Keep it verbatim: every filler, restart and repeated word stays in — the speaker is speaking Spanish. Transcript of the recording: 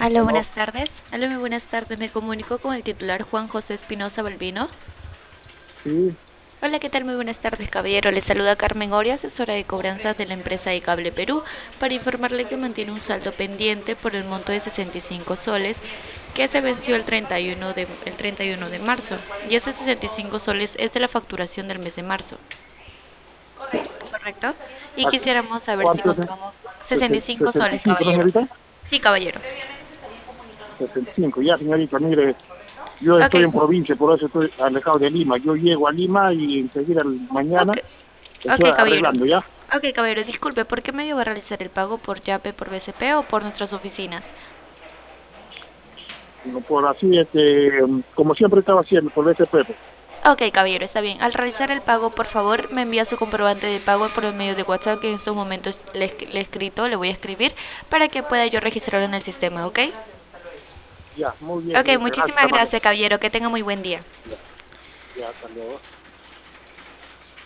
Aló, Aló, buenas tardes. Aló, muy buenas tardes. Me comunico con el titular Juan José Espinosa Balbino. sí, Hola, ¿qué tal? Muy buenas tardes, caballero. Le saluda Carmen Oria, asesora de cobranzas de la empresa de Cable Perú, para informarle que mantiene un saldo pendiente por el monto de sesenta y cinco soles que se venció el treinta y uno de, el treinta y uno de marzo. Y esos sesenta y cinco soles es de la facturación del mes de marzo, ¿correcto? Y ¿a quisiéramos saber si ¿cuánto es? contamos sesenta y Sesen- cinco sesenta y soles, cinco, ¿no, caballero. señorita? Sí, caballero. sesenta y cinco, ya, señorita, mire, yo Ok, estoy en provincia, por eso estoy alejado de Lima. Yo llego a Lima y enseguida ok, mañana estoy ok, caballero. arreglando, ¿ya? Ok, caballero, disculpe, ¿por qué medio va a realizar el pago? ¿Por Yape, por B C P o por nuestras oficinas? No, por así, este, como siempre estaba haciendo, por ese pepe. Ok, caballero, está bien. Al realizar el pago, por favor, me envía su comprobante de pago por el medio de WhatsApp, que en estos momentos le, le he escrito, le voy a escribir, para que pueda yo registrarlo en el sistema, ¿ok? Ya, muy bien, Ok, señorita, gracias, muchísimas amable. gracias, caballero. Que tenga muy buen día. Ya, ya, hasta luego.